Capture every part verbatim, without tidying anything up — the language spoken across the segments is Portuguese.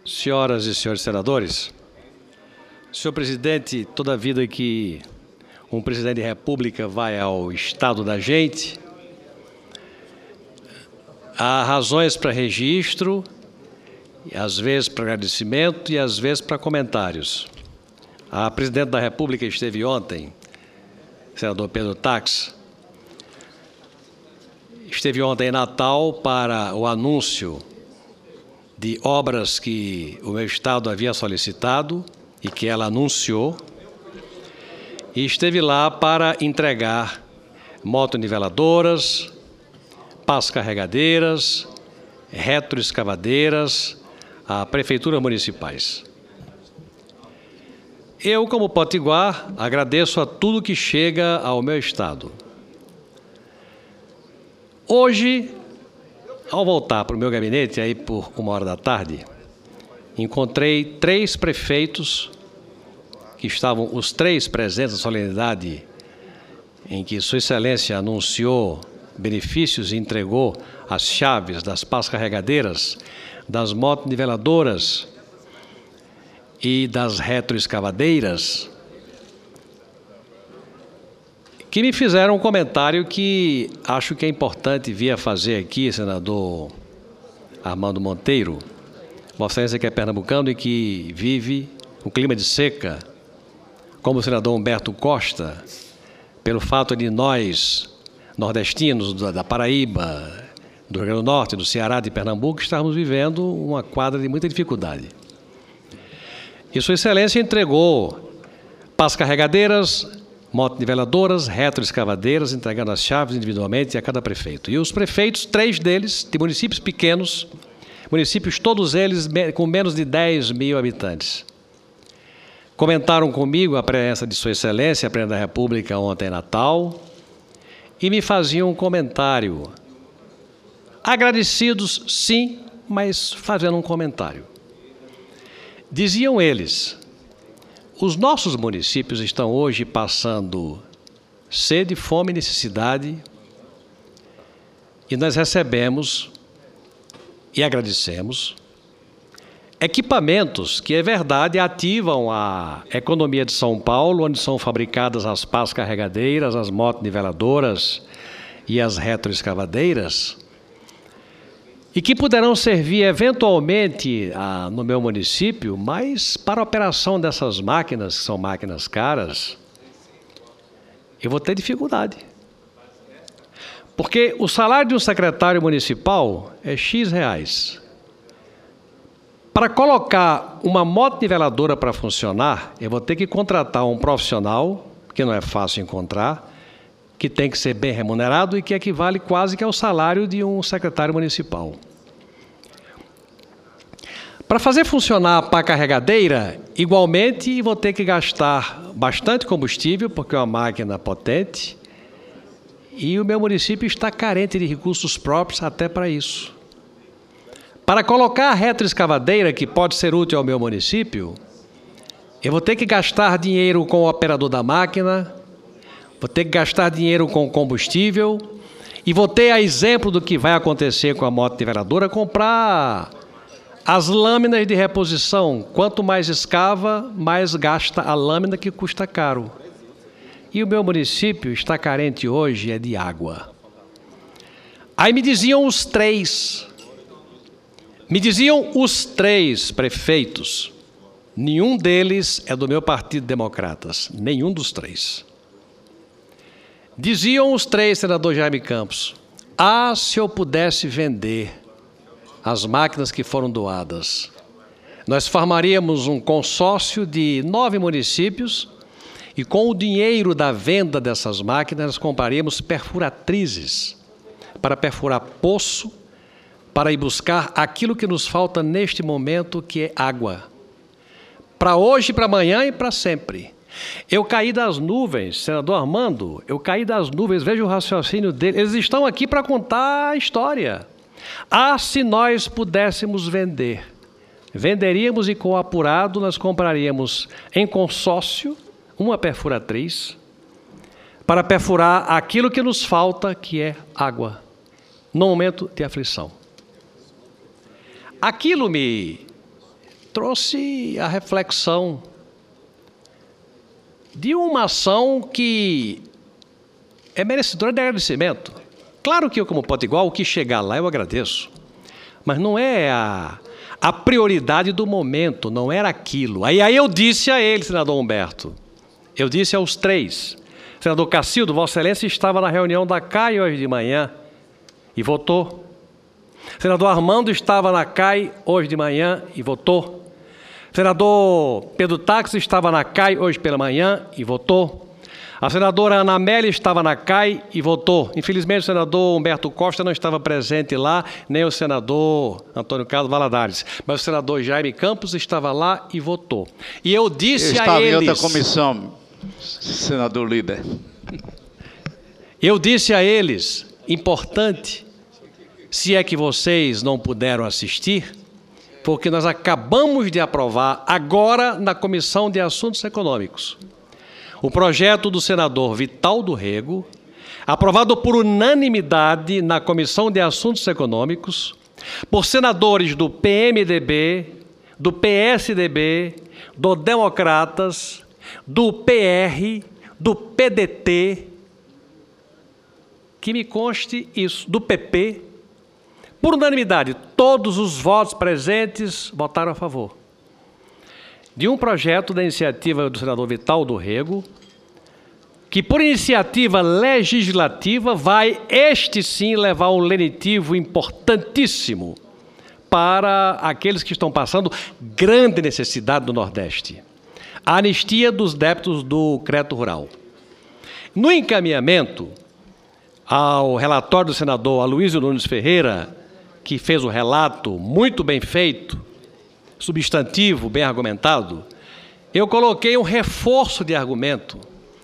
Senhoras e senhores senadores, senhor presidente, toda vida que um presidente da República vai ao estado da gente, há razões para registro, às vezes para agradecimento e às vezes para comentários. A presidente da República esteve ontem, senador Pedro Tax, esteve ontem em Natal para o anúncio de obras que o meu estado havia solicitado e que ela anunciou, e esteve lá para entregar motoniveladoras, pás carregadeiras, retroescavadeiras a prefeituras municipais. Eu, como potiguar, agradeço a tudo que chega ao meu estado. Hoje, ao voltar para o meu gabinete, aí por uma hora da tarde, encontrei três prefeitos que estavam, os três presentes na solenidade em que Sua Excelência anunciou benefícios e entregou as chaves das pás carregadeiras, das motoniveladoras e das retroescavadeiras, que me fizeram um comentário que acho que é importante vir a fazer aqui, senador Armando Monteiro, Vossa Excelência que é pernambucano e que vive um clima de seca, como o senador Humberto Costa, pelo fato de nós, nordestinos da Paraíba, do Rio Grande do Norte, do Ceará, de Pernambuco, estarmos vivendo uma quadra de muita dificuldade. E Sua Excelência entregou pás carregadeiras, motoniveladoras, retroescavadeiras, entregando as chaves individualmente a cada prefeito. E os prefeitos, três deles, de municípios pequenos, municípios todos eles com menos de dez mil habitantes, comentaram comigo a presença de Sua Excelência, a Presidente da República, ontem em Natal, e me faziam um comentário. Agradecidos, sim, mas fazendo um comentário. Diziam eles: os nossos municípios estão hoje passando sede, fome e necessidade, e nós recebemos e agradecemos equipamentos que, é verdade, ativam a economia de São Paulo, onde são fabricadas as pás carregadeiras, as motoniveladoras e as retroescavadeiras, e que poderão servir eventualmente a, no meu município, mas para a operação dessas máquinas, que são máquinas caras, eu vou ter dificuldade. Porque o salário de um secretário municipal é X reais. Para colocar uma motonniveladora para funcionar, eu vou ter que contratar um profissional, que não é fácil encontrar, que tem que ser bem remunerado e que equivale quase que ao salário de um secretário municipal. Para fazer funcionar a pá carregadeira, igualmente vou ter que gastar bastante combustível, porque é uma máquina potente, e o meu município está carente de recursos próprios até para isso. Para colocar a retroescavadeira, que pode ser útil ao meu município, eu vou ter que gastar dinheiro com o operador da máquina, vou ter que gastar dinheiro com combustível e vou ter, a exemplo do que vai acontecer com a motonniveladora, comprar as lâminas de reposição. Quanto mais escava, mais gasta a lâmina, que custa caro. E o meu município está carente hoje é de água. Aí me diziam os três, me diziam os três prefeitos, nenhum deles é do meu Partido Democratas, nenhum dos três. Diziam os três, senador Jaime Campos: ah, se eu pudesse vender as máquinas que foram doadas, nós formaríamos um consórcio de nove municípios e com o dinheiro da venda dessas máquinas nós compraríamos perfuratrizes para perfurar poço, para ir buscar aquilo que nos falta neste momento, que é água. Para hoje, para amanhã e para sempre. Eu caí das nuvens, senador Armando, eu caí das nuvens, veja o raciocínio deles, eles estão aqui para contar a história. Ah, se nós pudéssemos vender, venderíamos e com o apurado nós compraríamos em consórcio uma perfuratriz para perfurar aquilo que nos falta, que é água, no momento de aflição. Aquilo me trouxe a reflexão de uma ação que é merecedora de agradecimento. Claro que eu, como potiguar, o que chegar lá eu agradeço, mas não é a, a prioridade do momento, não era aquilo. Aí, aí eu disse a ele, senador Humberto, eu disse aos três, senador Cacildo, Vossa Excelência estava na reunião da C A I hoje de manhã e votou. Senador Armando estava na C A I hoje de manhã e votou. Senador Pedro Táxi estava na C A I hoje pela manhã e votou. A senadora Ana Amélia estava na C A I e votou. Infelizmente, o senador Humberto Costa não estava presente lá, nem o senador Antônio Carlos Valadares. Mas o senador Jaime Campos estava lá e votou. E eu disse eu a eles... estava em outra comissão, senador líder. Eu disse a eles, importante, se é que vocês não puderam assistir, porque nós acabamos de aprovar agora na Comissão de Assuntos Econômicos o projeto do senador Vital do Rego, aprovado por unanimidade na Comissão de Assuntos Econômicos, por senadores do P M D B, do P S D B, do Democratas, do P R, do P D T, que me conste isso, do P P. Por unanimidade, todos os votos presentes votaram a favor de um projeto da iniciativa do senador Vital do Rego, que por iniciativa legislativa vai, este sim, levar um lenitivo importantíssimo para aqueles que estão passando grande necessidade do Nordeste. A anistia dos débitos do crédito rural. No encaminhamento ao relatório do senador Aloysio Nunes Ferreira, que fez o relato muito bem feito, substantivo, bem argumentado, eu coloquei um reforço de argumento,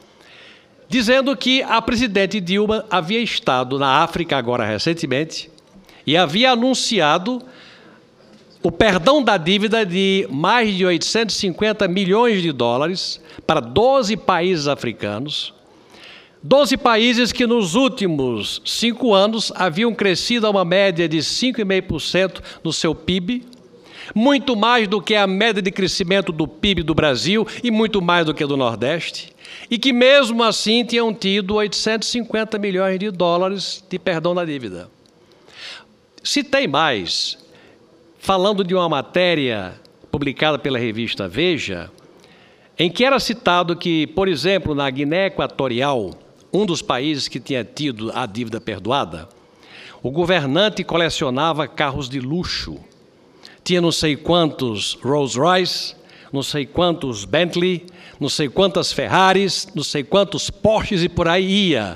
dizendo que a presidente Dilma havia estado na África agora recentemente e havia anunciado o perdão da dívida de mais de oitocentos e cinquenta milhões de dólares para doze países africanos, doze países que nos últimos cinco anos haviam crescido a uma média de cinco vírgula cinco por cento no seu P I B, muito mais do que a média de crescimento do P I B do Brasil e muito mais do que do Nordeste, e que mesmo assim tinham tido oitocentos e cinquenta milhões de dólares de perdão da dívida. Citei mais, falando de uma matéria publicada pela revista Veja, em que era citado que, por exemplo, na Guiné Equatorial, um dos países que tinha tido a dívida perdoada, o governante colecionava carros de luxo. Tinha não sei quantos Rolls Royce, não sei quantos Bentley, não sei quantas Ferraris, não sei quantos Porsches e por aí ia.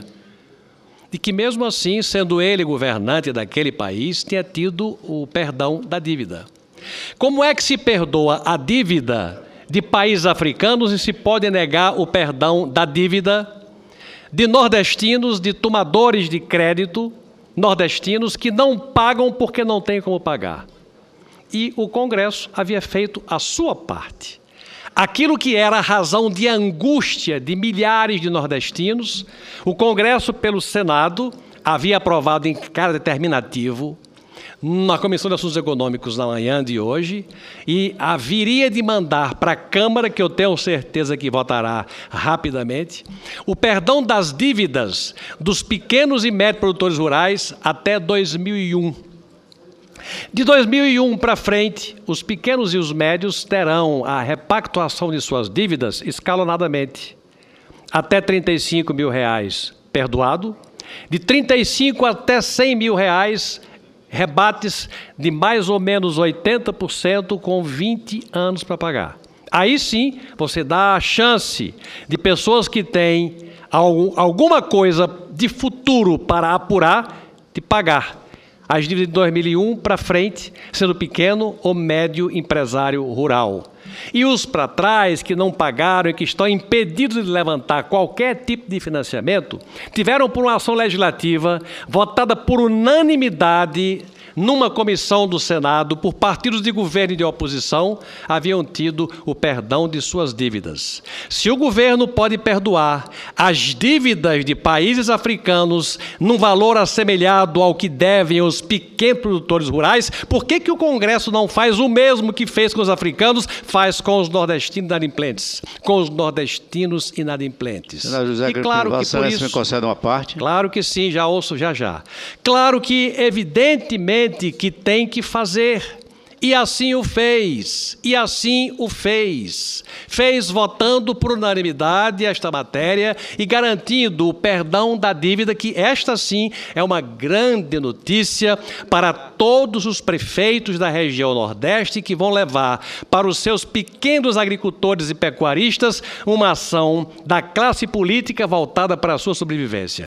E que mesmo assim, sendo ele governante daquele país, tinha tido o perdão da dívida. Como é que se perdoa a dívida de países africanos e se pode negar o perdão da dívida de nordestinos, de tomadores de crédito nordestinos que não pagam porque não têm como pagar? E o Congresso havia feito a sua parte. Aquilo que era a razão de angústia de milhares de nordestinos, o Congresso, pelo Senado, havia aprovado em cara determinativo na Comissão de Assuntos Econômicos na manhã de hoje, e haveria de mandar para a Câmara, que eu tenho certeza que votará rapidamente, o perdão das dívidas dos pequenos e médios produtores rurais até dois mil e um. De dois mil e um para frente, os pequenos e os médios terão a repactuação de suas dívidas escalonadamente. Até trinta e cinco mil reais perdoado, de trinta e cinco até cem mil reais, rebates de mais ou menos oitenta por cento com vinte anos para pagar. Aí sim, você dá a chance de pessoas que têm alguma coisa de futuro para apurar, de pagar as dívidas de dois mil e um para frente, sendo pequeno ou médio empresário rural. E os para trás, que não pagaram e que estão impedidos de levantar qualquer tipo de financiamento, tiveram por uma ação legislativa votada por unanimidade numa comissão do Senado, por partidos de governo e de oposição, haviam tido o perdão de suas dívidas. Se o governo pode perdoar as dívidas de países africanos num valor assemelhado ao que devem os pequenos produtores rurais, por que que o Congresso não faz o mesmo que fez com os africanos, faz com os nordestinos inadimplentes? Com os nordestinos inadimplentes. Senador José, e claro que por isso... me concede uma parte? Claro que sim, já ouço já já. Claro que, evidentemente, que tem que fazer. E assim o fez, e assim o fez. Fez votando por unanimidade esta matéria e garantindo o perdão da dívida, que esta sim é uma grande notícia para todos os prefeitos da região Nordeste, que vão levar para os seus pequenos agricultores e pecuaristas uma ação da classe política voltada para a sua sobrevivência.